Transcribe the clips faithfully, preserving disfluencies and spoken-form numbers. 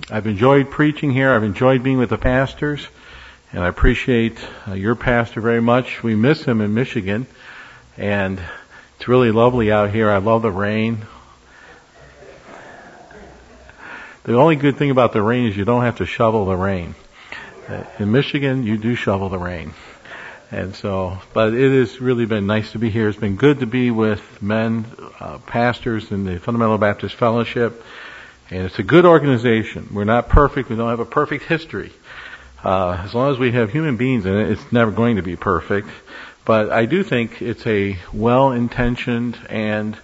I've enjoyed preaching here. I've enjoyed being with the pastors, and I appreciate uh, your pastor very much. We miss him in Michigan, and it's really lovely out here. I love the rain. The only good thing about the rain is you don't have to shovel the rain. Uh, in Michigan, you do shovel the rain. And so, but it has really been nice to be here. It's been good to be with men, uh, pastors in the Fundamental Baptist Fellowship. And it's a good organization. We're not perfect. We don't have a perfect history. Uh, as long as we have human beings in it, it's never going to be perfect. But I do think it's a well-intentioned and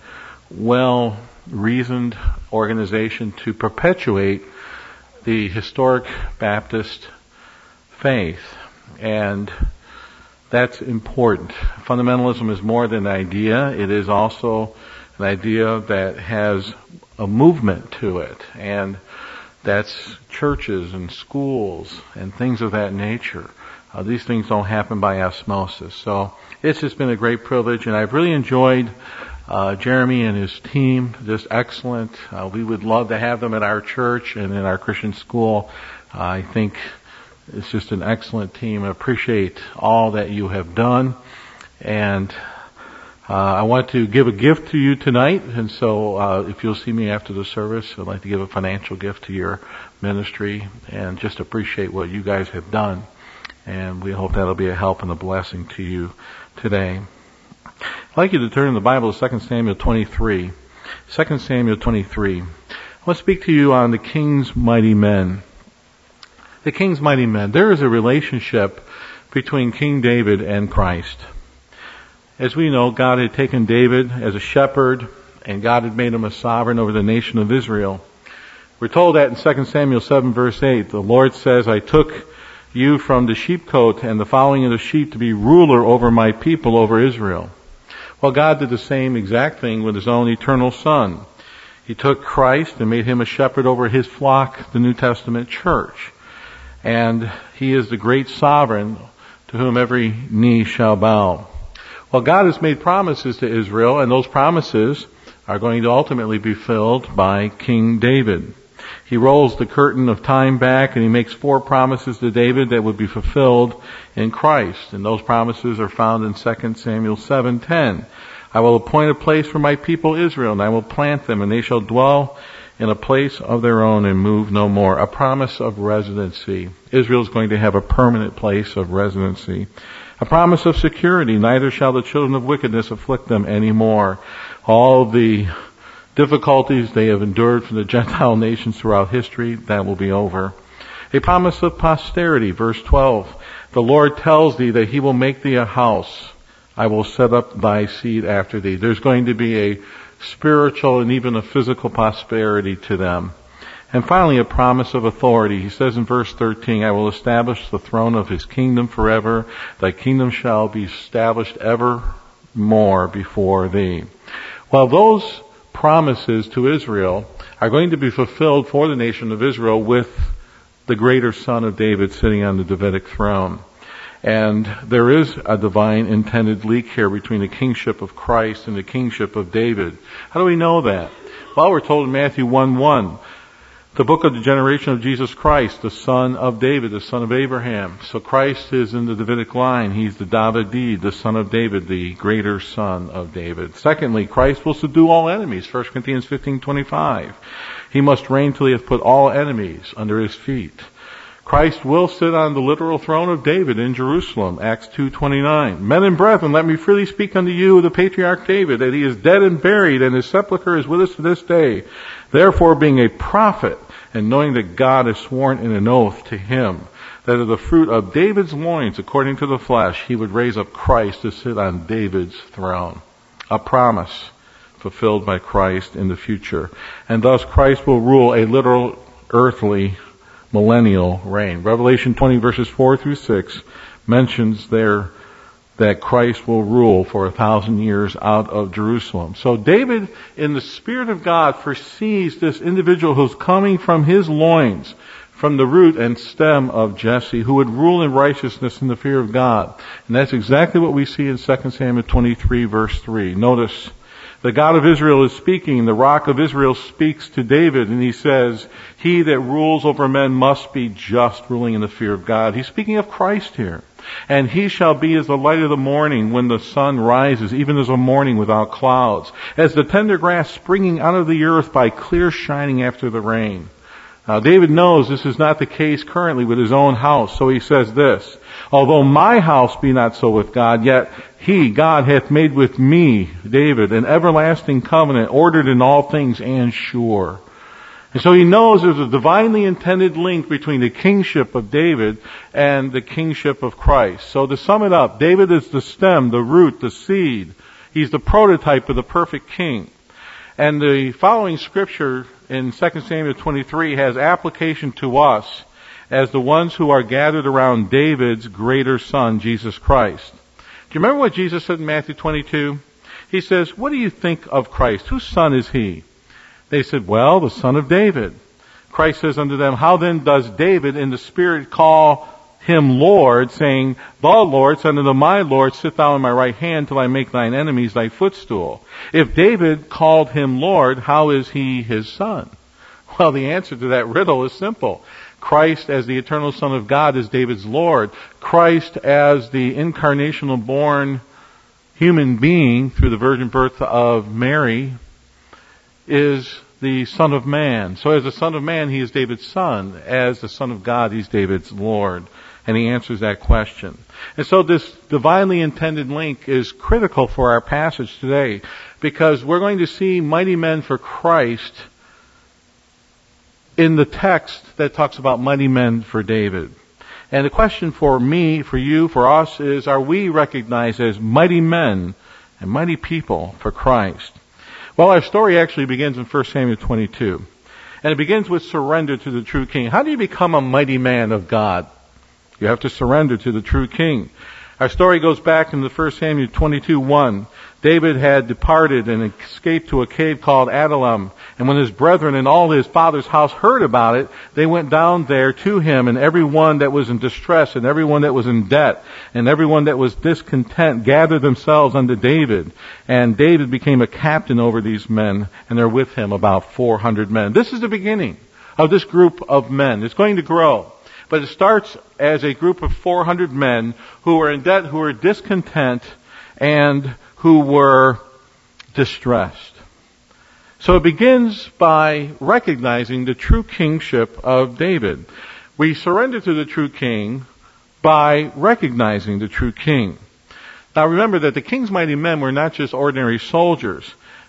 well-reasoned organization to perpetuate the historic Baptist faith. And that's important. Fundamentalism is more than an idea. It is also an idea that has a movement to it. And that's churches and schools and things of that nature. Uh, these things don't happen by osmosis. So it's just been a great privilege, and I've really enjoyed uh, Jeremy and his team. Just excellent. Uh, we would love to have them at our church and in our Christian school. Uh, I think it's just an excellent team. I appreciate all that you have done. And uh, I want to give a gift to you tonight. And so uh, if you'll see me after the service, I'd like to give a financial gift to your ministry and just appreciate what you guys have done. And we hope that'll be a help and a blessing to you today. I'd like you to turn in the Bible to Second Samuel twenty-three. Second Samuel twenty-three. I want to speak to you on the King's Mighty Men. The King's Mighty Men. There is a relationship between King David and Christ. As we know, God had taken David as a shepherd, and God had made him a sovereign over the nation of Israel. We're told that in Second Samuel seven verse eight. The Lord says, I took you from the sheepcote and the following of the sheep to be ruler over my people, over Israel. Well, God did the same exact thing with his own eternal Son. He took Christ and made him a shepherd over his flock, the New Testament church. And he is the great sovereign to whom every knee shall bow. Well, God has made promises to Israel, and those promises are going to ultimately be filled by King David. He rolls the curtain of time back, and he makes four promises to David that would be fulfilled in Christ. And those promises are found in Second Samuel seven ten. I will appoint a place for my people Israel, and I will plant them, and they shall dwell in a place of their own and move no more. A promise of residency. Israel is going to have a permanent place of residency. A promise of security. Neither shall the children of wickedness afflict them anymore. All the difficulties they have endured from the Gentile nations throughout history, that will be over. A promise of posterity, verse twelve. The Lord tells thee that he will make thee a house. I will set up thy seed after thee. There's going to be a spiritual and even a physical prosperity to them. And finally, a promise of authority. He says in verse thirteen, I will establish the throne of his kingdom forever. Thy kingdom shall be established evermore before thee. Well, those promises to Israel are going to be fulfilled for the nation of Israel with the greater son of David sitting on the Davidic throne. And there is a divine intended link here between the kingship of Christ and the kingship of David. How do we know that? Well, we're told in Matthew one one, the book of the generation of Jesus Christ, the son of David, the son of Abraham. So Christ is in the Davidic line. He's the David, the son of David, the greater son of David. Secondly, Christ will subdue all enemies, First Corinthians fifteen twenty-five. He must reign till he hath put all enemies under his feet. Christ will sit on the literal throne of David in Jerusalem, Acts two twenty-nine. Men and brethren, let me freely speak unto you of the patriarch David, that he is dead and buried, and his sepulchre is with us to this day. Therefore, being a prophet, and knowing that God has sworn in an oath to him, that of the fruit of David's loins, according to the flesh, he would raise up Christ to sit on David's throne. A promise fulfilled by Christ in the future. And thus Christ will rule a literal earthly millennial reign. Revelation twenty verses four through six mentions there that Christ will rule for a thousand years out of Jerusalem. So David, in the Spirit of God, foresees this individual who's coming from his loins, from the root and stem of Jesse, who would rule in righteousness and the fear of God. And that's exactly what we see in Second Samuel twenty-three verse three. Notice, The God of Israel is speaking. The Rock of Israel speaks to David, and he says, he that rules over men must be just, ruling in the fear of God. He's speaking of Christ here. And he shall be as the light of the morning when the sun rises, even as a morning without clouds, as the tender grass springing out of the earth by clear shining after the rain. Now, David knows this is not the case currently with his own house, so he says this, although my house be not so with God, yet he, God, hath made with me, David, an everlasting covenant, ordered in all things and sure. And so he knows there's a divinely intended link between the kingship of David and the kingship of Christ. So to sum it up, David is the stem, the root, the seed. He's the prototype of the perfect king. And the following scripture in Second Samuel twenty-three has application to us as the ones who are gathered around David's greater son, Jesus Christ. Do you remember what Jesus said in Matthew twenty-two? He says, what do you think of Christ? Whose son is he? They said, well, the son of David. Christ says unto them, how then does David in the Spirit call him Lord, saying, the Lord said unto my Lord, sit thou on my right hand till I make thine enemies thy footstool. If David called him Lord, how is he his son? Well, the answer to that riddle is simple. Christ as the eternal Son of God is David's Lord. Christ as the incarnational born human being through the virgin birth of Mary is the Son of Man. So as the Son of Man, he is David's son. As the Son of God, he's David's Lord. And he answers that question. And so this divinely intended link is critical for our passage today, because we're going to see mighty men for Christ in the text that talks about mighty men for David. And the question for me, for you, for us is, are we recognized as mighty men and mighty people for Christ? Well, our story actually begins in First Samuel twenty-two. And it begins with surrender to the true king. How do you become a mighty man of God? You have to surrender to the true king. Our story goes back into First Samuel twenty-two one. David had departed and escaped to a cave called Adullam. And when his brethren and all his father's house heard about it, they went down there to him, and everyone that was in distress, and everyone that was in debt, and everyone that was discontent gathered themselves unto David. And David became a captain over these men, and they're with him about four hundred men. This is the beginning of this group of men. It's going to grow. But it starts as a group of four hundred men who were in debt, who were discontent, and who were distressed. So it begins by recognizing the true kingship of David. We surrender to the true king by recognizing the true king. Now remember that the king's mighty men were not just ordinary soldiers.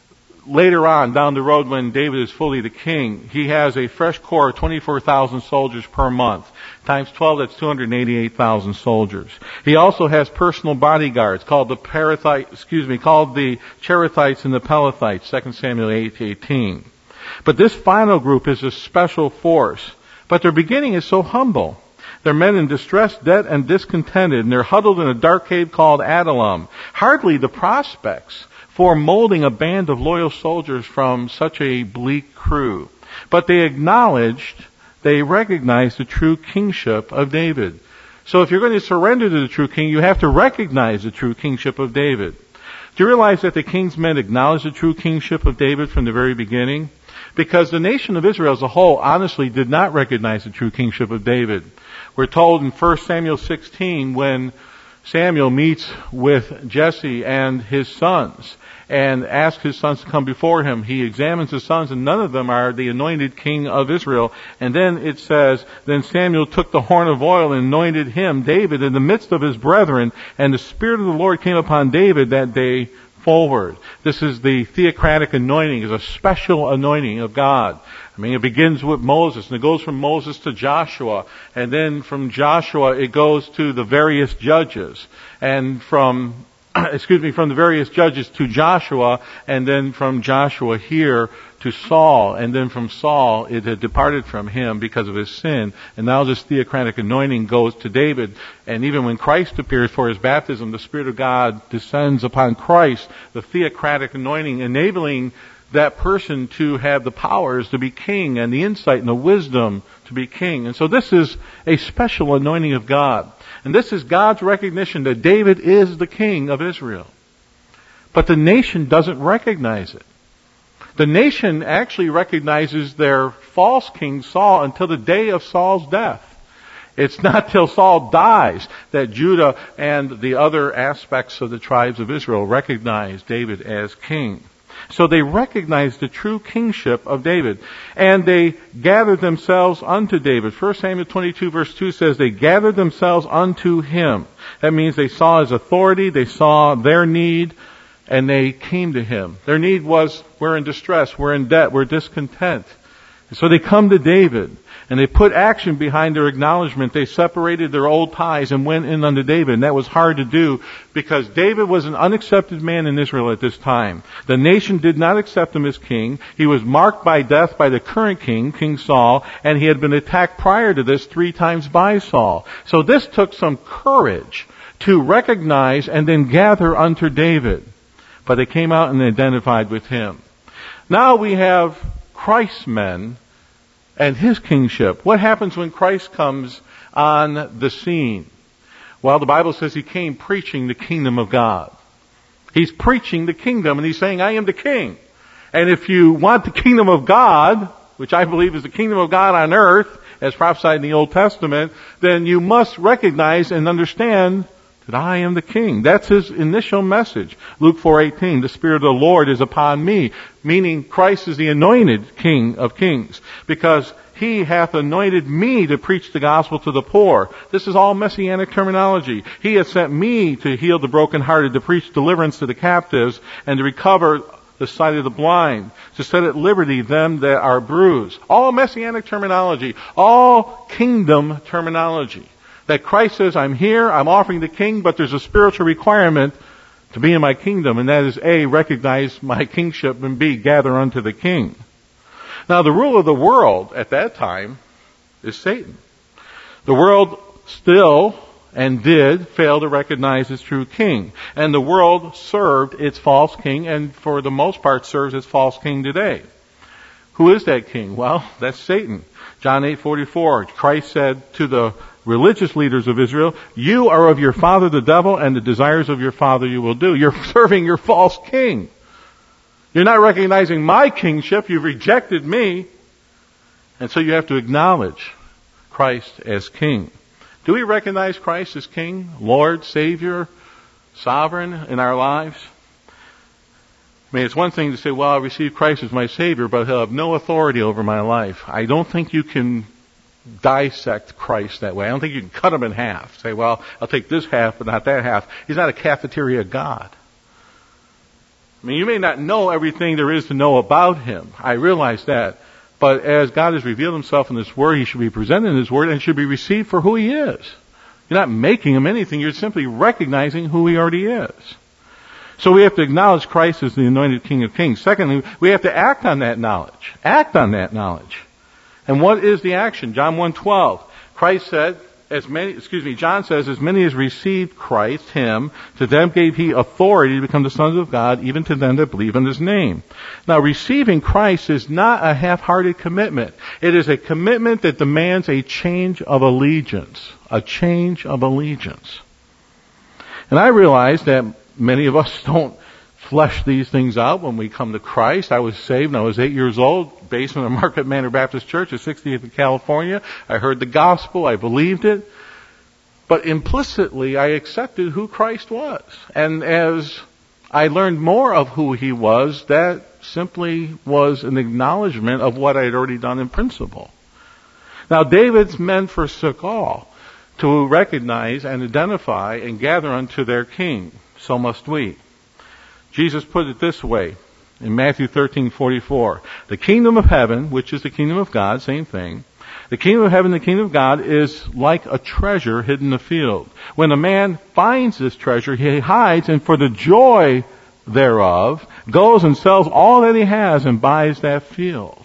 Later on, down the road, when David is fully the king, he has a fresh corps of twenty-four thousand soldiers per month. Times twelve, that's two hundred eighty-eight thousand soldiers. He also has personal bodyguards called the Perethites, excuse me, called the Cherethites and the Pelethites, Second Samuel eight eighteen. But this final group is a special force. But their beginning is so humble. They're men in distress, debt, and discontented, and they're huddled in a dark cave called Adullam. Hardly the prospects for molding a band of loyal soldiers from such a bleak crew. But they acknowledged, they recognized the true kingship of David. So if you're going to surrender to the true king, you have to recognize the true kingship of David. Do you realize that the king's men acknowledged the true kingship of David from the very beginning? Because the nation of Israel as a whole honestly did not recognize the true kingship of David. We're told in First Samuel sixteen when Samuel meets with Jesse and his sons and asks his sons to come before him. He examines his sons, and none of them are the anointed king of Israel. And then it says, then Samuel took the horn of oil and anointed him, David, in the midst of his brethren, and the Spirit of the Lord came upon David that day forward. This is the theocratic anointing, is a special anointing of God. I mean, it begins with Moses, and it goes from Moses to Joshua, and then from Joshua it goes to the various judges, and from, excuse me, from the various judges to Joshua, and then from Joshua here to Saul, and then from Saul it had departed from him because of his sin, and now this theocratic anointing goes to David. And even when Christ appears for his baptism, the Spirit of God descends upon Christ, the theocratic anointing, enabling that person to have the powers to be king and the insight and the wisdom to be king. And so this is a special anointing of God. And this is God's recognition that David is the king of Israel. But the nation doesn't recognize it. The nation actually recognizes their false king Saul until the day of Saul's death. It's not till Saul dies that Judah and the other aspects of the tribes of Israel recognize David as king. So they recognize the true kingship of David. And they gathered themselves unto David. First Samuel twenty-two verse two says they gathered themselves unto him. That means they saw his authority, they saw their need, and they came to him. Their need was, we're in distress, we're in debt, we're discontent. And so they come to David, and they put action behind their acknowledgement. They separated their old ties and went in unto David. And that was hard to do because David was an unaccepted man in Israel at this time. The nation did not accept him as king. He was marked by death by the current king, King Saul, and he had been attacked prior to this three times by Saul. So this took some courage to recognize and then gather unto David. But they came out and identified with him. Now we have Christ's men and his kingship. What happens when Christ comes on the scene? Well, the Bible says he came preaching the kingdom of God. He's preaching the kingdom, and he's saying, I am the king. And if you want the kingdom of God, which I believe is the kingdom of God on earth, as prophesied in the Old Testament, then you must recognize and understand that I am the king. That's his initial message. Luke four eighteen, the Spirit of the Lord is upon me, meaning Christ is the anointed King of kings, because he hath anointed me to preach the gospel to the poor. This is all messianic terminology. He has sent me to heal the brokenhearted, to preach deliverance to the captives, and to recover the sight of the blind, to set at liberty them that are bruised. All messianic terminology, all kingdom terminology. That Christ says, I'm here, I'm offering the king, but there's a spiritual requirement to be in my kingdom, and that is A, recognize my kingship, and B, gather unto the king. Now, the rule of the world at that time is Satan. The world still and did fail to recognize its true king. And the world served its false king, and for the most part serves its false king today. Who is that king? Well, that's Satan. John eight forty-four, Christ said to the religious leaders of Israel, you are of your father the devil, and the desires of your father you will do. You're serving your false king. You're not recognizing my kingship. You've rejected me. And so you have to acknowledge Christ as king. Do we recognize Christ as king, Lord, Savior, sovereign in our lives? I mean, it's one thing to say, well, I received Christ as my Savior, but he'll have no authority over my life. I don't think you can dissect Christ that way. I don't think you can cut him in half. Say, well, I'll take this half, but not that half. He's not a cafeteria God. I mean, you may not know everything there is to know about him. I realize that. But as God has revealed himself in this word, he should be presented in his word and should be received for who he is. You're not making him anything. You're simply recognizing who he already is. So we have to acknowledge Christ as the anointed King of Kings. Secondly, we have to act on that knowledge. Act on that knowledge. And what is the action? John one twelve. Christ said, as many, excuse me, John says, as many as received Christ, him, to them gave he authority to become the sons of God, even to them that believe in his name. Now, receiving Christ is not a half-hearted commitment. It is a commitment that demands a change of allegiance. A change of allegiance. And I realize that many of us don't flesh these things out when we come to Christ. I was saved when I was eight years old, basement of Market Manor Baptist Church at sixtieth in California. I heard the gospel. I believed it. But implicitly, I accepted who Christ was. And as I learned more of who he was, that simply was an acknowledgement of what I had already done in principle. Now, David's men forsook all to recognize and identify and gather unto their king. So must we. Jesus put it this way in Matthew thirteen forty-four. The kingdom of heaven, which is the kingdom of God, same thing. The kingdom of heaven, the kingdom of God, is like a treasure hidden in the field. When a man finds this treasure, he hides, and for the joy thereof, goes and sells all that he has and buys that field.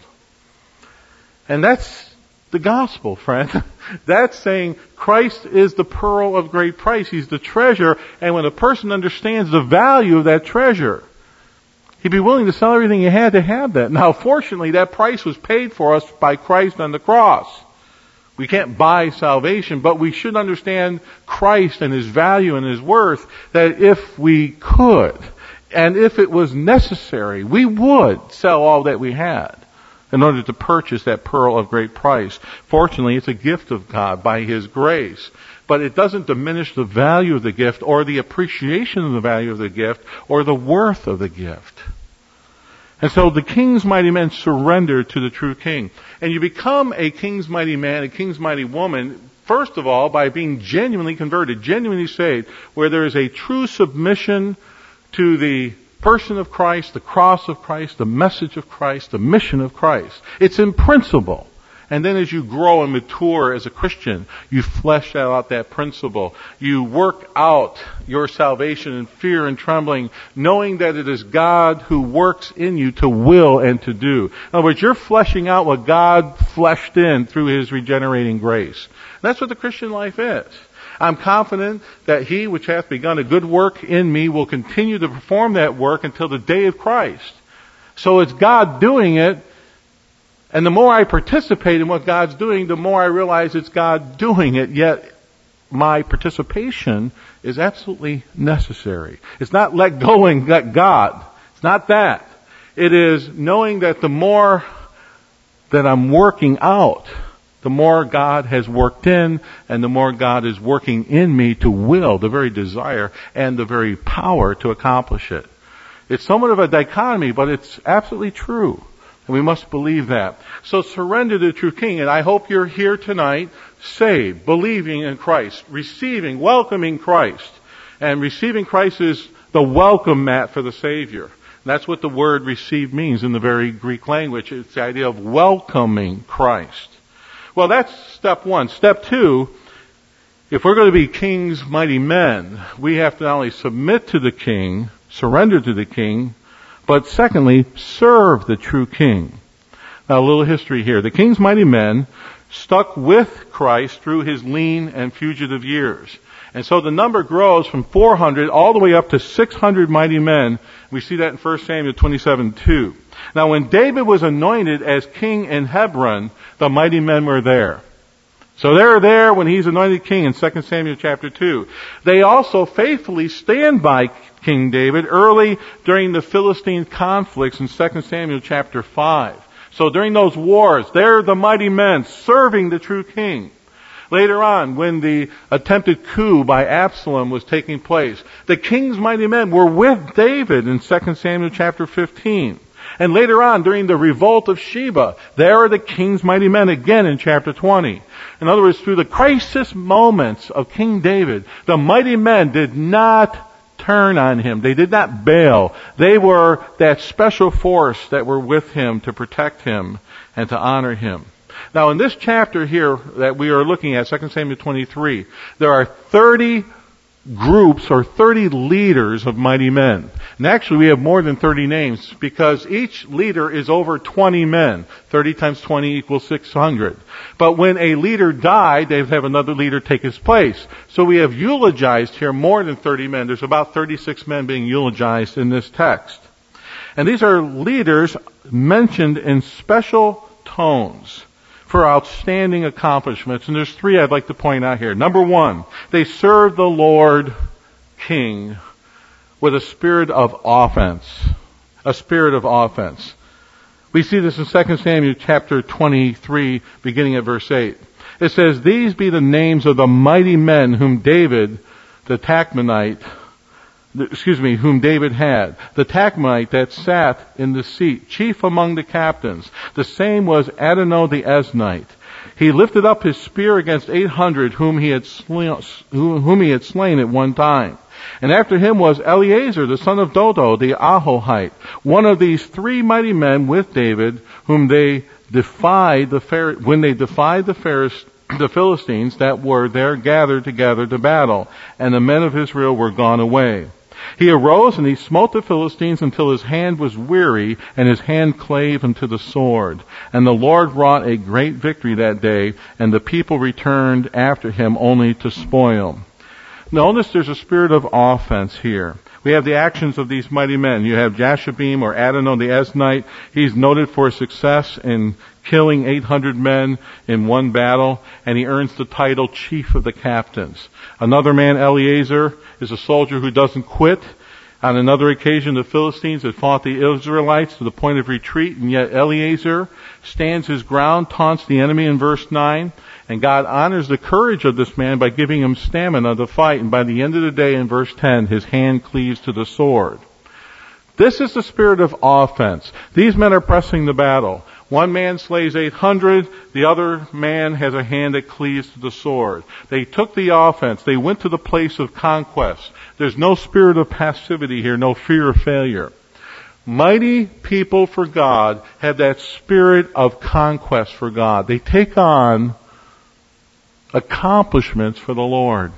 And that's the gospel, friend. That's saying Christ is the pearl of great price. He's the treasure. And when a person understands the value of that treasure, he'd be willing to sell everything he had to have that. Now, fortunately, that price was paid for us by Christ on the cross. We can't buy salvation, but we should understand Christ and his value and his worth, that if we could And if it was necessary, we would sell all that we had in order to purchase that pearl of great price. Fortunately, it's a gift of God by His grace. But it doesn't diminish the value of the gift or the appreciation of the value of the gift or the worth of the gift. And so the king's mighty men surrender to the true king. And you become a king's mighty man, a king's mighty woman, first of all, by being genuinely converted, genuinely saved, where there is a true submission to the person of Christ, the cross of Christ, the message of Christ, the mission of Christ. It's in principle. And then as you grow and mature as a Christian, you flesh out that principle. You work out your salvation in fear and trembling, knowing that it is God who works in you to will and to do. In other words, you're fleshing out what God fleshed in through His regenerating grace. That's what the Christian life is. I'm confident that He which hath begun a good work in me will continue to perform that work until the day of Christ. So it's God doing it. And the more I participate in what God's doing, the more I realize it's God doing it, yet my participation is absolutely necessary. It's not let go and let God. It's not that. It is knowing that the more that I'm working out, the more God has worked in, and the more God is working in me to will, the very desire, and the very power to accomplish it. It's somewhat of a dichotomy, but it's absolutely true. And we must believe that. So surrender to the true King. And I hope you're here tonight, saved, believing in Christ, receiving, welcoming Christ. And receiving Christ is the welcome mat for the Savior. And that's what the word receive means in the very Greek language. It's the idea of welcoming Christ. Well, that's step one. Step two, if we're going to be king's mighty men, we have to not only submit to the King, surrender to the King, but secondly, serve the true King. Now, a little history here. The king's mighty men stuck with Christ through His lean and fugitive years. And so the number grows from four hundred all the way up to six hundred mighty men. We see that in First Samuel twenty-seven two. Now, when David was anointed as king in Hebron, the mighty men were there. So they're there when he's anointed king in Second Samuel chapter two. They also faithfully stand by King David early during the Philistine conflicts in Second Samuel chapter five. So during those wars, they're the mighty men serving the true king. Later on, when the attempted coup by Absalom was taking place, the king's mighty men were with David in Second Samuel chapter fifteen. And later on, during the revolt of Sheba, there are the king's mighty men again in chapter twenty. In other words, through the crisis moments of King David, the mighty men did not turn on him. They did not bail. They were that special force that were with him to protect him and to honor him. Now, in this chapter here that we are looking at, Second Samuel twenty-three, there are thirty groups or thirty leaders of mighty men. And actually we have more than thirty names because each leader is over twenty men. thirty times twenty equals six hundred. But when a leader died, they have another leader take his place. So we have eulogized here more than thirty men. There's about thirty-six men being eulogized in this text. And these are leaders mentioned in special tones for outstanding accomplishments. And there's three I'd like to point out here. Number one, they served the Lord King with a spirit of offense. A spirit of offense. We see this in Second Samuel chapter twenty-three, beginning at verse eight. It says, "These be the names of the mighty men whom David, the Tachmonite, excuse me, whom David had. The Tachmonite that sat in the seat, chief among the captains. The same was Adonai the Eznite. He lifted up his spear against eight hundred whom he had slain, whom he had slain at one time. And after him was Eleazar, the son of Dodo, the Ahohite, one of these three mighty men with David, whom they defied the Phar- when they defied the Pharisees, the Philistines that were there gathered together to battle, and the men of Israel were gone away. He arose and he smote the Philistines until his hand was weary, and his hand clave unto the sword. And the Lord wrought a great victory that day, and the people returned after him only to spoil." Notice there's a spirit of offense here. We have the actions of these mighty men. You have Jashabim or Adonai the Eznite. He's noted for success in killing eight hundred men in one battle, and he earns the title chief of the captains. Another man, Eleazar, is a soldier who doesn't quit. On another occasion, the Philistines had fought the Israelites to the point of retreat, and yet Eleazar stands his ground, taunts the enemy in verse nine, and God honors the courage of this man by giving him stamina to fight, and by the end of the day, in verse ten, his hand cleaves to the sword. This is the spirit of offense. These men are pressing the battle. One man slays eight hundred, the other man has a hand that cleaves to the sword. They took the offense. They went to the place of conquest. There's no spirit of passivity here, no fear of failure. Mighty people for God have that spirit of conquest for God. They take on accomplishments for the Lord.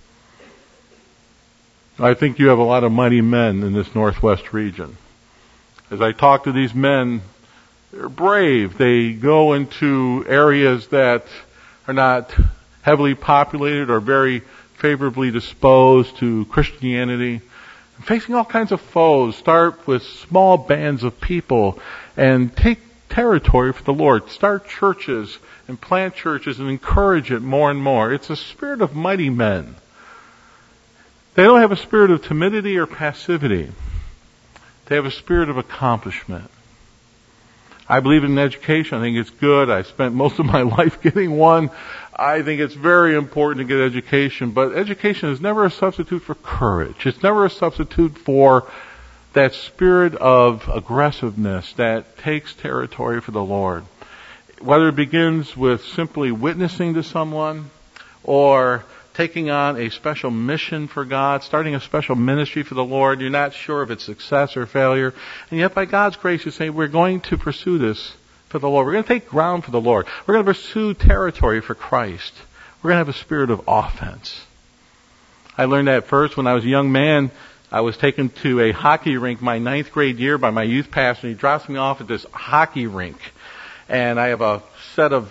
I think you have a lot of mighty men in this Northwest region. As I talk to these men, they're brave. They go into areas that are not heavily populated or very favorably disposed to Christianity, facing all kinds of foes. Start with small bands of people and take territory for the Lord. Start churches and plant churches and encourage it more and more. It's a spirit of mighty men. They don't have a spirit of timidity or passivity. They have a spirit of accomplishment. I believe in education. I think it's good. I spent most of my life getting one. I think it's very important to get education, but education is never a substitute for courage. It's never a substitute for that spirit of aggressiveness that takes territory for the Lord. Whether it begins with simply witnessing to someone or taking on a special mission for God, starting a special ministry for the Lord. You're not sure if it's success or failure. And yet by God's grace you say, we're going to pursue this for the Lord. We're going to take ground for the Lord. We're going to pursue territory for Christ. We're going to have a spirit of offense. I learned that first when I was a young man. I was taken to a hockey rink my ninth grade year by my youth pastor. He drops me off at this hockey rink. And I have a set of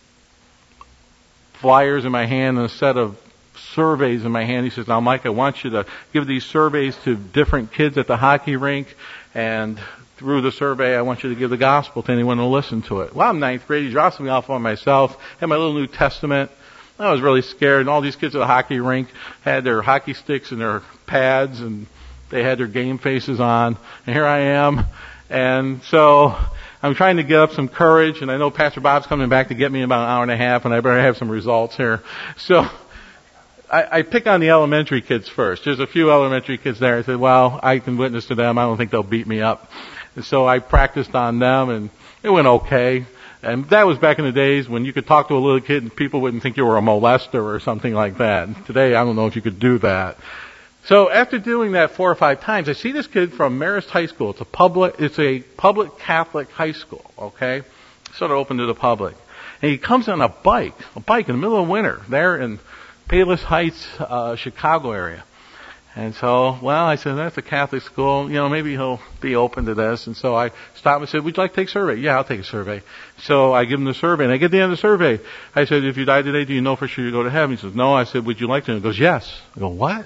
flyers in my hand and a set of surveys in my hand. He says, now Mike, I want you to give these surveys to different kids at the hockey rink, and through the survey I want you to give the gospel to anyone who will listen to it. Well, I'm ninth grade. He drops me off on myself, had my little New Testament. I was really scared, and all these kids at the hockey rink had their hockey sticks and their pads, and they had their game faces on, and here I am. And so I'm trying to get up some courage, and I know Pastor Bob's coming back to get me in about an hour and a half, and I better have some results here. So I, I pick on the elementary kids first. There's a few elementary kids there. I said, well, I can witness to them. I don't think they'll beat me up. And so I practiced on them, and it went okay. And that was back in the days when you could talk to a little kid and people wouldn't think you were a molester or something like that. Today, I don't know if you could do that. So after doing that four or five times, I see this kid from Marist High School. It's a public, it's a public Catholic high school, okay? Sort of open to the public. And he comes on a bike, a bike in the middle of winter, there in Palos Heights, uh, Chicago area. And so, well, I said, that's a Catholic school. You know, maybe he'll be open to this. And so I stopped and said, would you like to take a survey? Yeah, I'll take a survey. So I give him the survey. And I get to the end of the survey. I said, if you die today, do you know for sure you go to heaven? He says, no. I said, would you like to? He goes, yes. I go, what?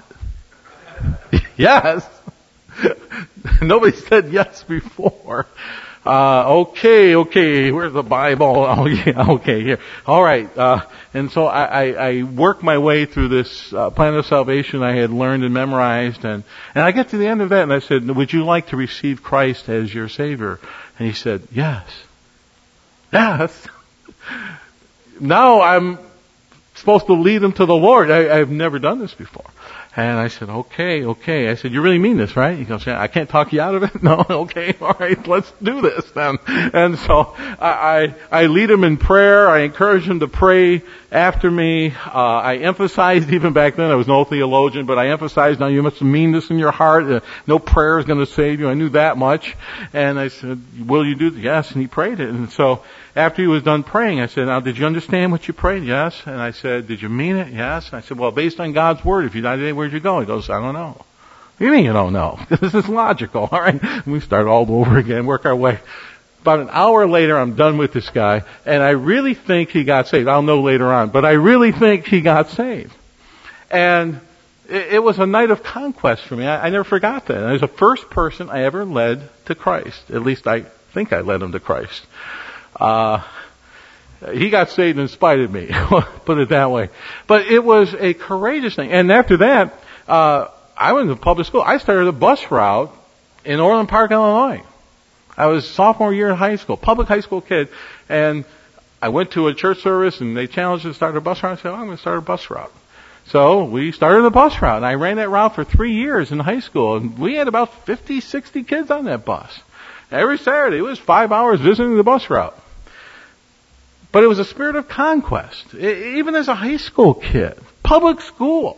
Yes. Nobody said yes before. Uh, okay, okay, where's the Bible? Oh, yeah, okay, here. All right. Uh, and so I, I, I work my way through this uh, plan of salvation I had learned and memorized. And, and I get to the end of that and I said, would you like to receive Christ as your Savior? And he said, yes. Yes. Now I'm supposed to lead him to the Lord. I, I've never done this before. And I said, okay, okay. I said, you really mean this, right? He goes, yeah, I can't talk you out of it? No, okay, all right, let's do this then. And so I, I, I lead him in prayer. I encourage him to pray after me. Uh, I emphasized, even back then, I was no theologian, but I emphasized, now you must mean this in your heart. Uh, no prayer is going to save you. I knew that much. And I said, will you do this? Yes, and he prayed it. And so after he was done praying, I said, now, did you understand what you prayed? Yes. And I said, did you mean it? Yes. And I said, well, based on God's word, if you die today, where'd you go? He goes, I don't know. What do you mean you don't know? This is logical. All right. And we start all over again, work our way. About an hour later, I'm done with this guy, and I really think he got saved. I'll know later on, but I really think he got saved. And it, it was a night of conquest for me. I, I never forgot that. And I was the first person I ever led to Christ. At least I think I led him to Christ. Uh, he got saved in spite of me, put it that way. But it was a courageous thing. And after that, uh, I went to public school. I started a bus route in Orland Park, Illinois. I was sophomore year in high school, public high school kid, and I went to a church service and they challenged us to start a bus route. I said, oh, I'm going to start a bus route. So we started a bus route, and I ran that route for three years in high school, and we had about fifty, sixty kids on that bus. Every Saturday, it was five hours visiting the bus route. But it was a spirit of conquest, even as a high school kid, public school.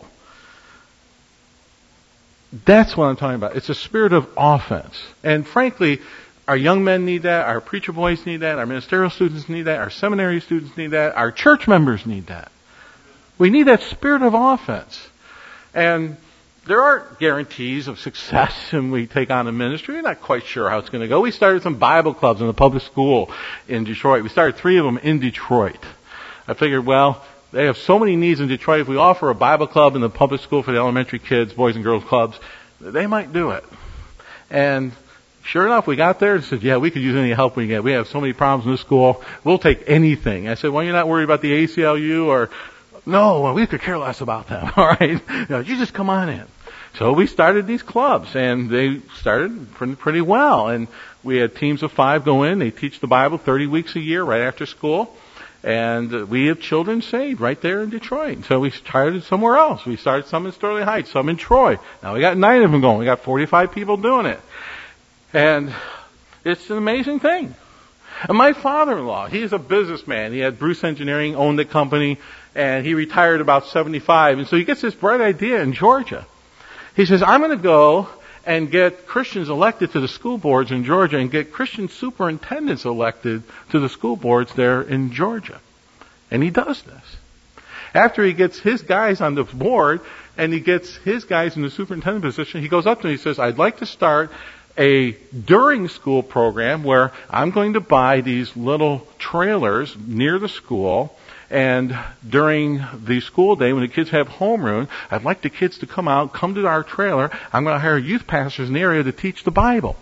That's what I'm talking about. It's a spirit of offense. And frankly, our young men need that, our preacher boys need that, our ministerial students need that, our seminary students need that, our church members need that. We need that spirit of offense. And there aren't guarantees of success when we take on a ministry. We're not quite sure how it's going to go. We started some Bible clubs in the public school in Detroit. We started three of them in Detroit. I figured, well, they have so many needs in Detroit. If we offer a Bible club in the public school for the elementary kids, boys and girls clubs, they might do it. And sure enough, we got there and said, yeah, we could use any help we get. We have so many problems in this school. We'll take anything. I said, well, you're not worried about the A C L U or... No, well, we could care less about them, all right? You know, you just come on in. So we started these clubs, and they started pretty, pretty well. And we had teams of five go in. They teach the Bible thirty weeks a year right after school. And we have children saved right there in Detroit. So we started somewhere else. We started some in Sterling Heights, some in Troy. Now we got nine of them going. We got forty-five people doing it. And it's an amazing thing. And my father-in-law, he's a businessman. He had Bruce Engineering, owned the company, and he retired about seventy-five. And so he gets this bright idea in Georgia. He says, I'm going to go and get Christians elected to the school boards in Georgia and get Christian superintendents elected to the school boards there in Georgia. And he does this. After he gets his guys on the board and he gets his guys in the superintendent position, he goes up to me and he says, I'd like to start a during school program where I'm going to buy these little trailers near the school, and during the school day when the kids have homeroom, I'd like the kids to come out, come to our trailer. I'm going to hire youth pastors in the area to teach the Bible.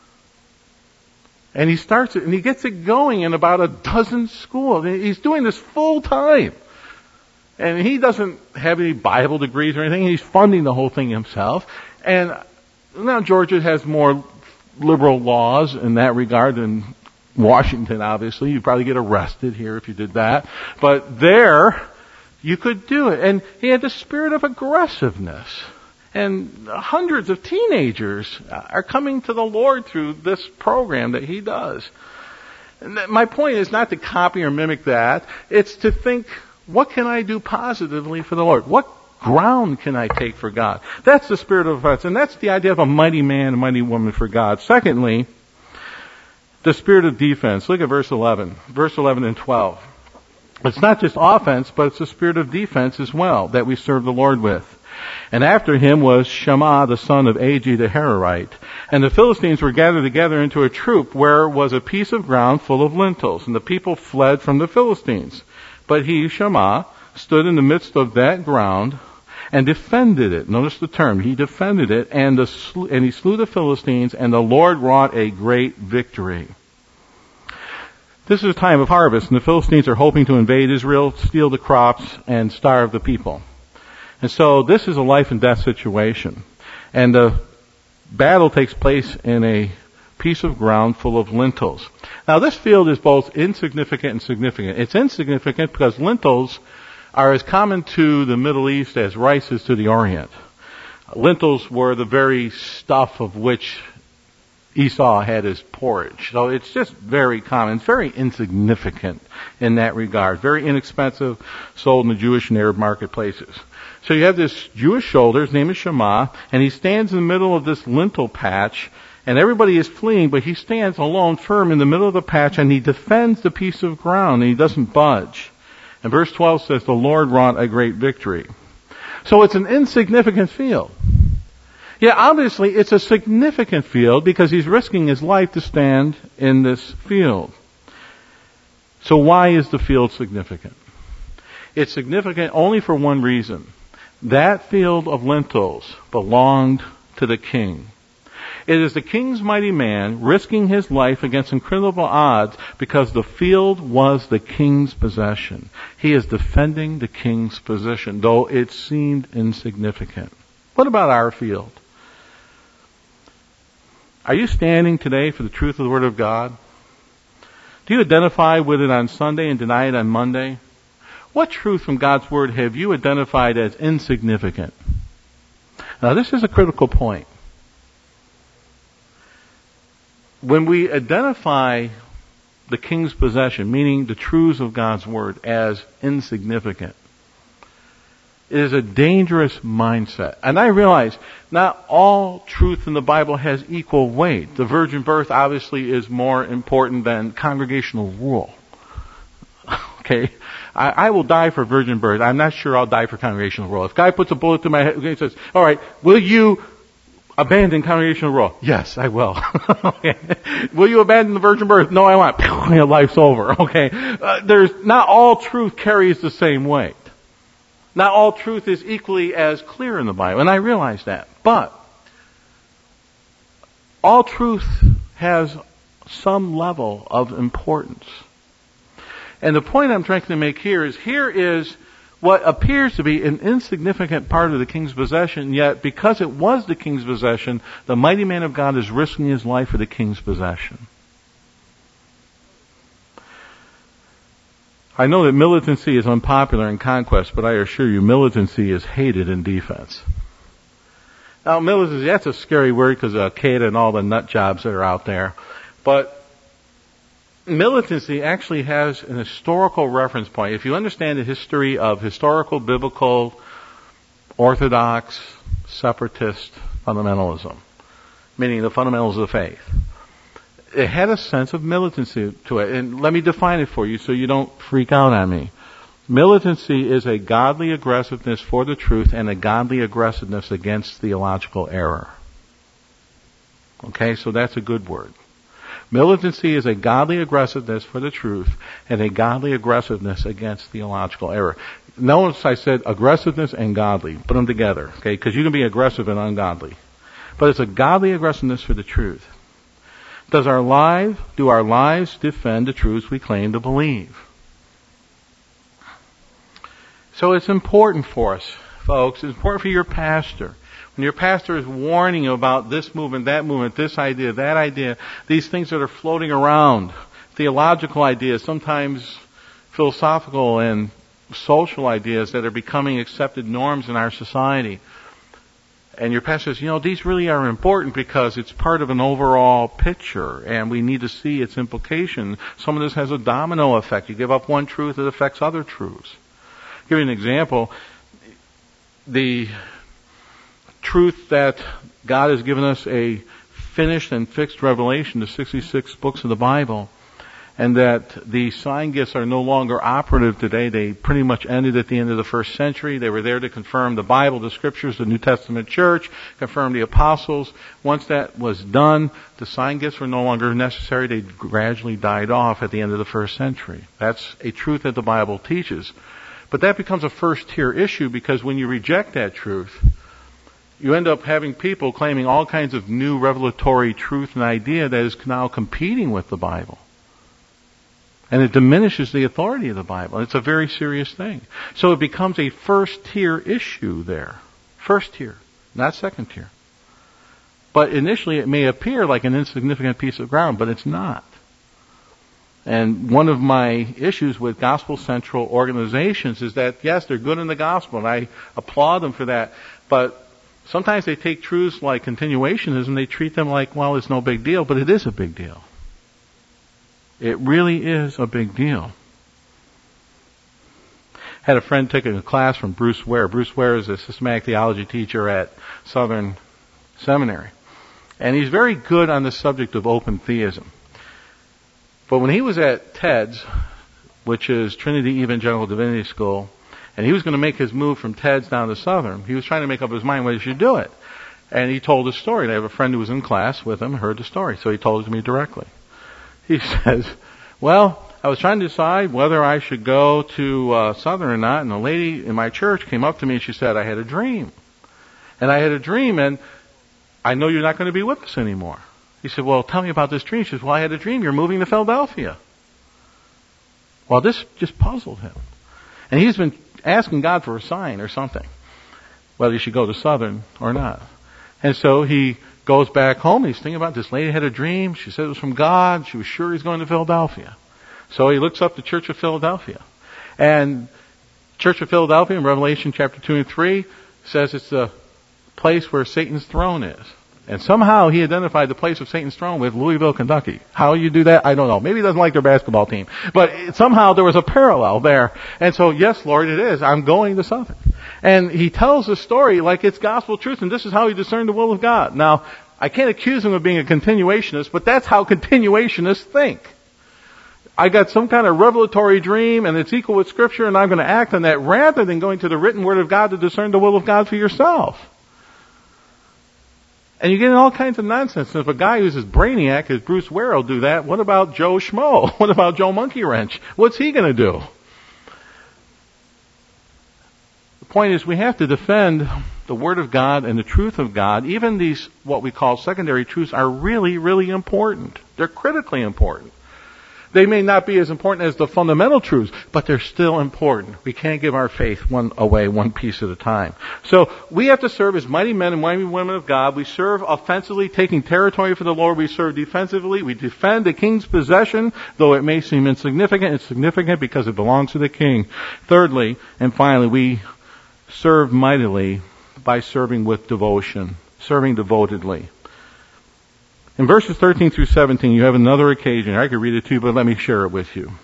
And he starts it, and he gets it going in about a dozen schools. He's doing this full time. And he doesn't have any Bible degrees or anything. He's funding the whole thing himself. And now Georgia has more liberal laws in that regard than Washington, obviously. You'd probably get arrested here if you did that. But there, you could do it. And he had the spirit of aggressiveness. And hundreds of teenagers are coming to the Lord through this program that he does. And my point is not to copy or mimic that. It's to think, what can I do positively for the Lord? What ground can I take for God? That's the spirit of offense. And that's the idea of a mighty man, a mighty woman for God. Secondly, the spirit of defense. Look at verse eleven. Verse eleven and twelve. It's not just offense, but it's the spirit of defense as well that we serve the Lord with. And after him was Shammah, the son of Agi the Hararite. And the Philistines were gathered together into a troop where was a piece of ground full of lentils. And the people fled from the Philistines. But he, Shammah, stood in the midst of that ground and defended it. Notice the term. He defended it, and, the, and he slew the Philistines, and the Lord wrought a great victory. This is a time of harvest, and the Philistines are hoping to invade Israel, steal the crops, and starve the people. And so this is a life and death situation. And the battle takes place in a piece of ground full of lentils. Now this field is both insignificant and significant. It's insignificant because lentils are as common to the Middle East as rice is to the Orient. Lentils were the very stuff of which Esau had his porridge. So it's just very common. It's very insignificant in that regard. Very inexpensive, sold in the Jewish and Arab marketplaces. So you have this Jewish soldier, his name is Shammah, and he stands in the middle of this lentil patch, and everybody is fleeing, but he stands alone, firm in the middle of the patch, and he defends the piece of ground, and he doesn't budge. And verse twelve says, the Lord wrought a great victory. So it's an insignificant field. Yeah, obviously it's a significant field because he's risking his life to stand in this field. So why is the field significant? It's significant only for one reason. That field of lentils belonged to the king. It is the king's mighty man risking his life against incredible odds because the field was the king's possession. He is defending the king's position, though it seemed insignificant. What about our field? Are you standing today for the truth of the Word of God? Do you identify with it on Sunday and deny it on Monday? What truth from God's Word have you identified as insignificant? Now, this is a critical point. When we identify the king's possession, meaning the truths of God's Word, as insignificant, it is a dangerous mindset. And I realize not all truth in the Bible has equal weight. The virgin birth obviously is more important than congregational rule. Okay? I, I will die for virgin birth. I'm not sure I'll die for congregational rule. If a guy puts a bullet to my head and says, all right, will you abandon congregational rule? Yes, I will. Okay. Will you abandon the virgin birth? No, I won't. Your life's over. Okay. Uh, there's not all truth carries the same weight. Not all truth is equally as clear in the Bible, and I realize that. But all truth has some level of importance. And the point I'm trying to make here is, here is what appears to be an insignificant part of the king's possession, yet because it was the king's possession, the mighty man of God is risking his life for the king's possession. I know that militancy is unpopular in conquest, but I assure you militancy is hated in defense. Now, militancy, that's a scary word because of Al-Qaeda and all the nut jobs that are out there. But militancy actually has an historical reference point. If you understand the history of historical, biblical, orthodox, separatist fundamentalism, meaning the fundamentals of the faith, it had a sense of militancy to it. And let me define it for you so you don't freak out on me. Militancy is a godly aggressiveness for the truth and a godly aggressiveness against theological error. Okay, so that's a good word. Militancy is a godly aggressiveness for the truth and a godly aggressiveness against theological error. Notice I said aggressiveness and godly. Put them together, okay? Because you can be aggressive and ungodly. But it's a godly aggressiveness for the truth. Does our life, do our lives defend the truths we claim to believe? So it's important for us, folks. It's important for your pastor. When your pastor is warning you about this movement, that movement, this idea, that idea, these things that are floating around, theological ideas, sometimes philosophical and social ideas that are becoming accepted norms in our society. And your pastor says, you know, these really are important because it's part of an overall picture and we need to see its implication. Some of this has a domino effect. You give up one truth, it affects other truths. I'll give you an example. The truth that God has given us a finished and fixed revelation, the sixty-six books of the Bible, and that the sign gifts are no longer operative today. They pretty much ended at the end of the first century. They were there to confirm the Bible, the Scriptures, the New Testament church, confirm the apostles. Once that was done, the sign gifts were no longer necessary. They gradually died off at the end of the first century. That's a truth that the Bible teaches. But that becomes a first-tier issue because when you reject that truth, you end up having people claiming all kinds of new revelatory truth and idea that is now competing with the Bible. And it diminishes the authority of the Bible. It's a very serious thing. So it becomes a first-tier issue there. First tier, not second tier. But initially it may appear like an insignificant piece of ground, but it's not. And one of my issues with gospel central organizations is that, yes, they're good in the gospel, and I applaud them for that, but sometimes they take truths like continuationism, they treat them like, well, it's no big deal, but it is a big deal. It really is a big deal. Had a friend taking a class from Bruce Ware. Bruce Ware is a systematic theology teacher at Southern Seminary. And he's very good on the subject of open theism. But when he was at TEDS, which is Trinity Evangelical Divinity School, and he was going to make his move from TEDS down to Southern, he was trying to make up his mind whether he should do it. And he told a story. And I have a friend who was in class with him, heard the story, so he told it to me directly. He says, well, I was trying to decide whether I should go to uh, Southern or not, and a lady in my church came up to me and she said, I had a dream. And I had a dream, and I know you're not going to be with us anymore. He said, well, tell me about this dream. She says, well, I had a dream. You're moving to Philadelphia. Well, this just puzzled him. And he's been asking God for a sign or something. whether he should go to Southern or not. And so he goes back home. He's thinking about this lady had a dream. She said it was from God. She was sure he's going to Philadelphia. So he looks up the Church of Philadelphia. And Church of Philadelphia in Revelation chapter two and three says it's the place where Satan's throne is. And somehow he identified the place of Satan's throne with Louisville, Kentucky. How you do that, I don't know. Maybe he doesn't like their basketball team. But it, somehow there was a parallel there. And so, yes, Lord, it is. I'm going to Southern. And he tells the story like it's gospel truth, and this is how he discerned the will of God. Now, I can't accuse him of being a continuationist, but that's how continuationists think. I got some kind of revelatory dream, and it's equal with Scripture, and I'm going to act on that rather than going to the written Word of God to discern the will of God for yourself. And you get in all kinds of nonsense. And if a guy who's as brainiac as Bruce Ware will do that, what about Joe Schmo? What about Joe Monkey Wrench? What's he going to do? The point is we have to defend the Word of God and the truth of God. Even these, what we call secondary truths, are really, really important. They're critically important. They may not be as important as the fundamental truths, but they're still important. We can't give our faith one away, one piece at a time. So we have to serve as mighty men and mighty women of God. We serve offensively, taking territory for the Lord. We serve defensively. We defend the king's possession, though it may seem insignificant. It's significant because it belongs to the king. Thirdly, and finally, we serve mightily by serving with devotion, serving devotedly. In verses thirteen through seventeen, you have another occasion. I could read it too, but let me share it with you.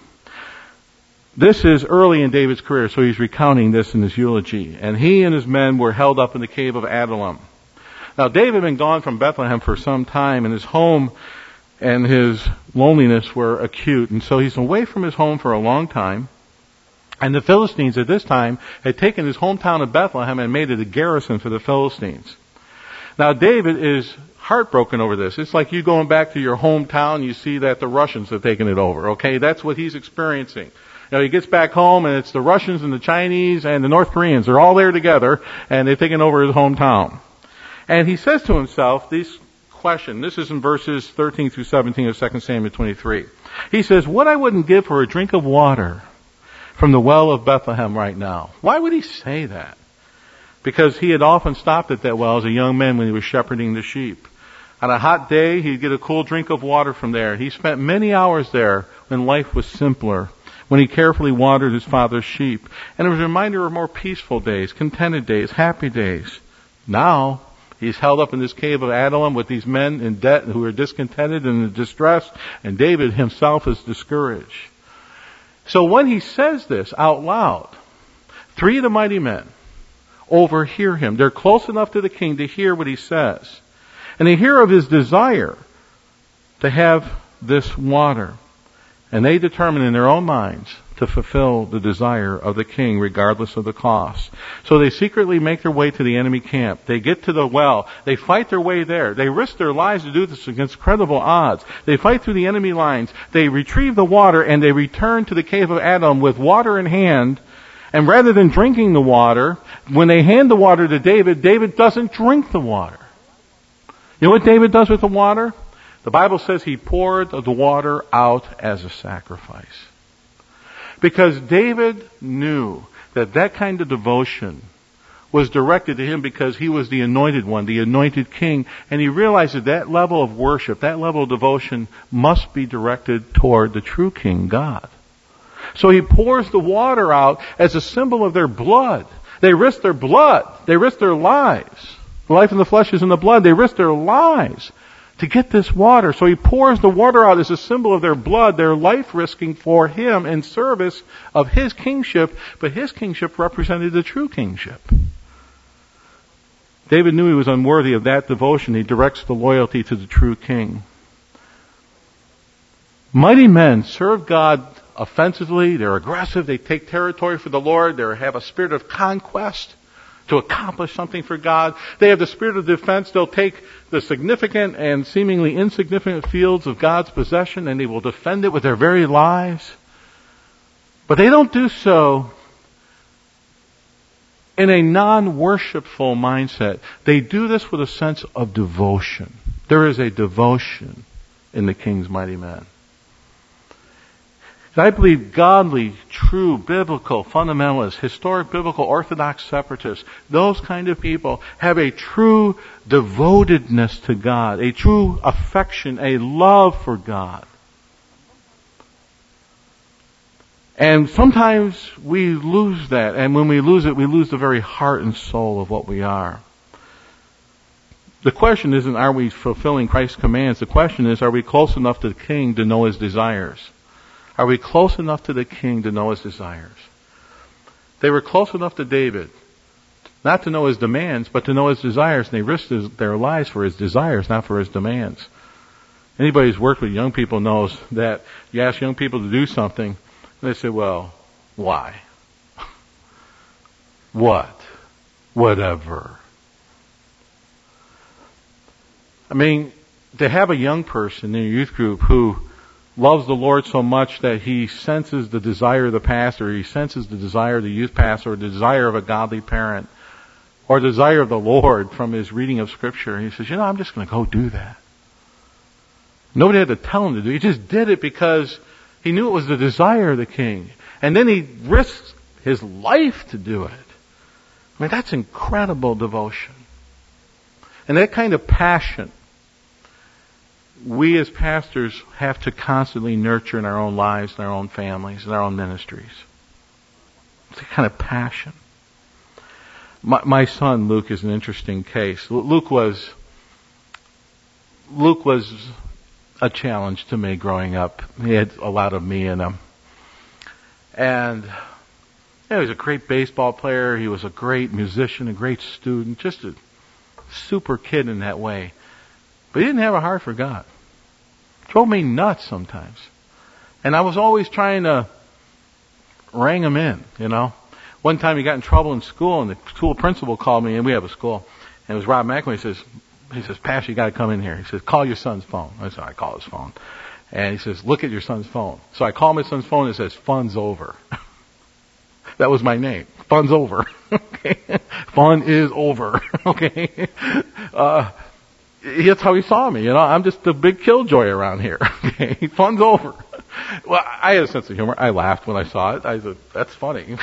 This is early in David's career, so he's recounting this in his eulogy. And he and his men were held up in the cave of Adullam. Now, David had been gone from Bethlehem for some time, and his home and his loneliness were acute. And so he's away from his home for a long time. And the Philistines at this time had taken his hometown of Bethlehem and made it a garrison for the Philistines. Now, David is heartbroken over this. It's like you going back to your hometown, you see that the Russians have taken it over, okay? That's what he's experiencing. You know, he gets back home and it's the Russians and the Chinese and the North Koreans. They're all there together and they've taken over his hometown. And he says to himself this question. This is in verses thirteen through seventeen of Second Samuel twenty-three. He says, "What I wouldn't give for a drink of water from the well of Bethlehem right now." Why would he say that? Because he had often stopped at that well as a young man when he was shepherding the sheep. On a hot day, he'd get a cool drink of water from there. He spent many hours there when life was simpler, when he carefully watered his father's sheep. And it was a reminder of more peaceful days, contented days, happy days. Now, he's held up in this cave of Adullam with these men in debt who are discontented and distressed, and David himself is discouraged. So when he says this out loud, three of the mighty men overhear him. They're close enough to the king to hear what he says. And they hear of his desire to have this water. And they determine in their own minds to fulfill the desire of the king regardless of the cost. So they secretly make their way to the enemy camp. They get to the well. They fight their way there. They risk their lives to do this against credible odds. They fight through the enemy lines. They retrieve the water and they return to the cave of Adullam with water in hand. And rather than drinking the water, when they hand the water to David, David doesn't drink the water. You know what David does with the water? The Bible says he poured the water out as a sacrifice. Because David knew that that kind of devotion was directed to him because he was the anointed one, the anointed king. And he realized that that level of worship, that level of devotion must be directed toward the true king, God. So he pours the water out as a symbol of their blood. They risk their blood. They risk their lives. The life in the flesh is in the blood. They risk their lives to get this water. So he pours the water out as a symbol of their blood, their life risking for him in service of his kingship. But his kingship represented the true kingship. David knew he was unworthy of that devotion. He directs the loyalty to the true king. Mighty men serve God offensively. They're aggressive. They take territory for the Lord. They have a spirit of conquest to accomplish something for God. They have the spirit of defense. They'll take the significant and seemingly insignificant fields of God's possession and they will defend it with their very lives. But they don't do so in a non-worshipful mindset. They do this with a sense of devotion. There is a devotion in the king's mighty men. I believe godly, true, biblical, fundamentalist, historic, biblical, orthodox separatists, those kind of people have a true devotedness to God, a true affection, a love for God. And sometimes we lose that, and when we lose it, we lose the very heart and soul of what we are. The question isn't, are we fulfilling Christ's commands? The question is, are we close enough to the King to know His desires? Are we close enough to the King to know His desires? They were close enough to David, not to know his demands, but to know his desires, and they risked his, their lives for his desires, not for his demands. Anybody who's worked with young people knows that you ask young people to do something, and they say, well, why? What? Whatever. I mean, to have a young person in your youth group who loves the Lord so much that he senses the desire of the pastor, he senses the desire of the youth pastor, or the desire of a godly parent, or the desire of the Lord from his reading of Scripture. And he says, you know, I'm just going to go do that. Nobody had to tell him to do it. He just did it because he knew it was the desire of the King. And then he risked his life to do it. I mean, that's incredible devotion. And that kind of passion, we as pastors have to constantly nurture in our own lives, in our own families, in our own ministries. It's a kind of passion. My, my son Luke is an interesting case. Luke was Luke was a challenge to me growing up. He had a lot of me in him. And yeah, he was a great baseball player. He was a great musician, a great student, just a super kid in that way. But he didn't have a heart for God. Drove me nuts sometimes. And I was always trying to rang him in, you know. One time he got in trouble in school, and the school principal called me, and we have a school, and it was Rob McElwain. He says, he says, Pastor, you got to come in here. He says, call your son's phone. I said, I call his phone. And he says, look at your son's phone. So I call my son's phone, and it says, fun's over. That was my name. Fun's over. Okay. Fun is over. Okay. Uh, That's how he saw me, you know. I'm just a big killjoy around here. Okay, fun's over. Well, I had a sense of humor. I laughed when I saw it. I said, "That's funny."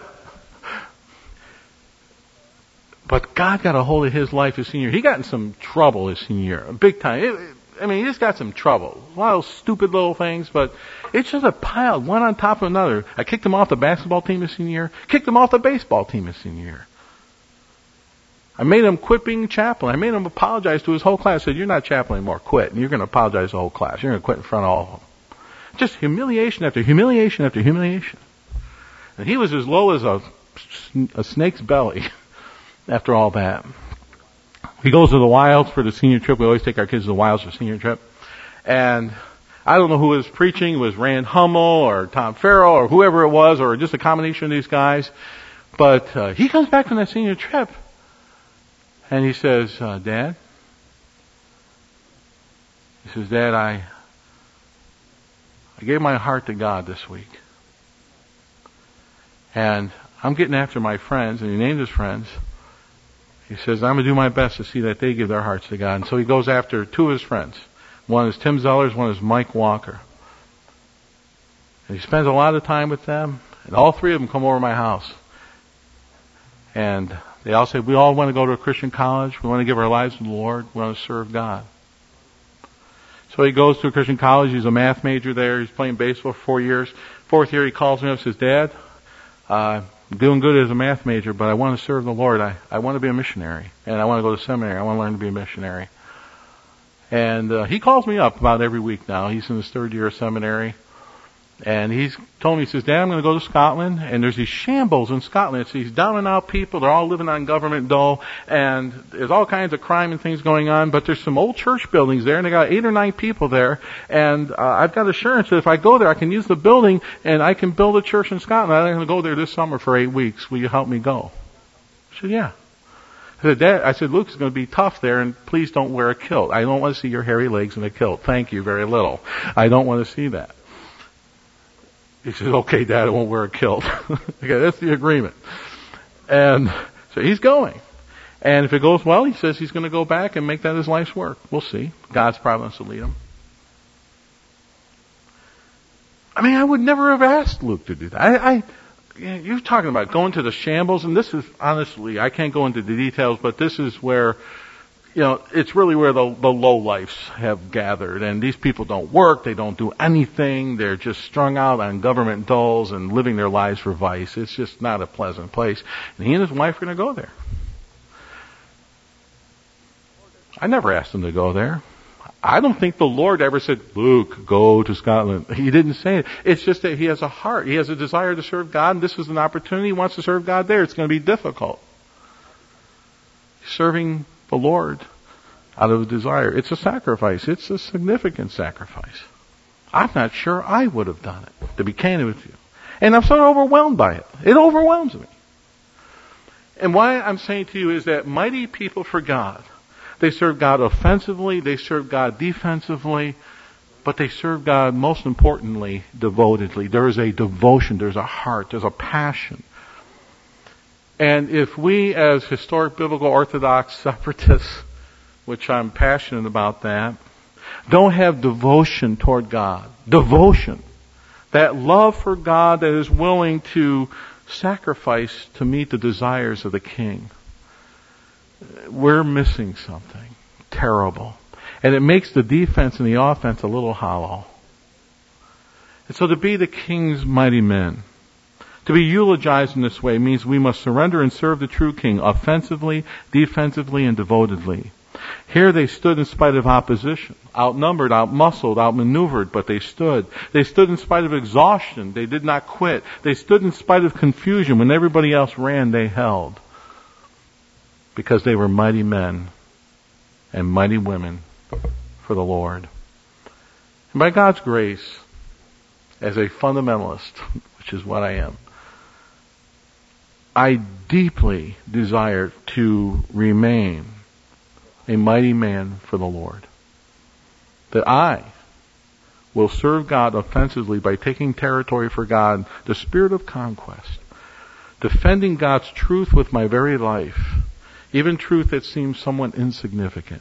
But God got a hold of his life his senior year. He got in some trouble his senior year, big time. It, I mean, he just got some trouble. A lot of stupid little things, but it's just a pile, one on top of another. I kicked him off the basketball team his senior year. Kicked him off the baseball team his senior year. I made him quit being chaplain. I made him apologize to his whole class. I said, you're not chaplain anymore. Quit. And you're going to apologize to the whole class. You're going to quit in front of all of them. Just humiliation after humiliation after humiliation. And he was as low as a, a snake's belly after all that. He goes to the wilds for the senior trip. We always take our kids to the wilds for the senior trip. And I don't know who was preaching. It was Rand Hummel or Tom Farrell or whoever it was, or just a combination of these guys. But uh, he comes back from that senior trip. And he says, uh, Dad, he says, Dad, I, I gave my heart to God this week. And I'm getting after my friends, and he named his friends. He says, I'm going to do my best to see that they give their hearts to God. And so he goes after two of his friends. One is Tim Zellers, one is Mike Walker. And he spends a lot of time with them, and all three of them come over to my house. And they all say, we all want to go to a Christian college. We want to give our lives to the Lord. We want to serve God. So he goes to a Christian college. He's a math major there. He's playing baseball for four years. Fourth year, he calls me up and says, Dad, uh, I'm doing good as a math major, but I want to serve the Lord. I, I want to be a missionary. And I want to go to seminary. I want to learn to be a missionary. And uh, he calls me up about every week now. He's in his third year of seminary. And he's told me, he says, Dad, I'm going to go to Scotland, and there's these shambles in Scotland. It's these down and out people. They're all living on government dole, and there's all kinds of crime and things going on, but there's some old church buildings there, and they got eight or nine people there, and uh, I've got assurance that if I go there, I can use the building, and I can build a church in Scotland. I'm going to go there this summer for eight weeks. Will you help me go? I said, yeah. I said, Dad, I said, Luke, it's going to be tough there, and please don't wear a kilt. I don't want to see your hairy legs in a kilt. Thank you very little. I don't want to see that. He says, okay, Dad, I won't wear a kilt. Okay, that's the agreement. And so he's going. And if it goes well, he says he's going to go back and make that his life's work. We'll see. God's providence will lead him. I mean, I would never have asked Luke to do that. I, I you're talking about going to the shambles, and this is, honestly, I can't go into the details, but this is where, you know, it's really where the, the lowlifes have gathered. And these people don't work, they don't do anything, they're just strung out on government doles and living their lives for vice. It's just not a pleasant place. And he and his wife are going to go there. I never asked him to go there. I don't think the Lord ever said, Luke, go to Scotland. He didn't say it. It's just that he has a heart. He has a desire to serve God, and this is an opportunity. He wants to serve God there. It's going to be difficult. Serving the Lord out of a desire. It's a sacrifice. It's a significant sacrifice. I'm not sure I would have done it, to be candid with you. And I'm sort of overwhelmed by it. It overwhelms me. And why I'm saying to you is that mighty people for God, they serve God offensively, they serve God defensively, but they serve God, most importantly, devotedly. There is a devotion, there's a heart, there's a passion. And if we, as historic biblical Orthodox separatists, which I'm passionate about that, don't have devotion toward God, devotion, that love for God that is willing to sacrifice to meet the desires of the King, we're missing something terrible. And it makes the defense and the offense a little hollow. And so to be the King's mighty men, to be eulogized in this way, means we must surrender and serve the true King offensively, defensively, and devotedly. Here they stood in spite of opposition, outnumbered, outmuscled, outmaneuvered, but they stood. They stood in spite of exhaustion. They did not quit. They stood in spite of confusion. When everybody else ran, they held. Because they were mighty men and mighty women for the Lord. And by God's grace, as a fundamentalist, which is what I am, I deeply desire to remain a mighty man for the Lord. That I will serve God offensively by taking territory for God, the spirit of conquest, defending God's truth with my very life, even truth that seems somewhat insignificant,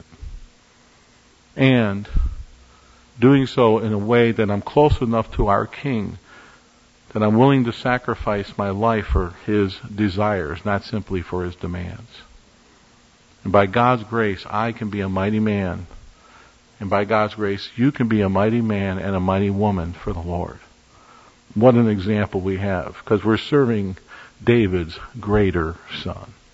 and doing so in a way that I'm close enough to our King that I'm willing to sacrifice my life for His desires, not simply for His demands. And by God's grace, I can be a mighty man. And by God's grace, you can be a mighty man and a mighty woman for the Lord. What an example we have, because we're serving David's greater son.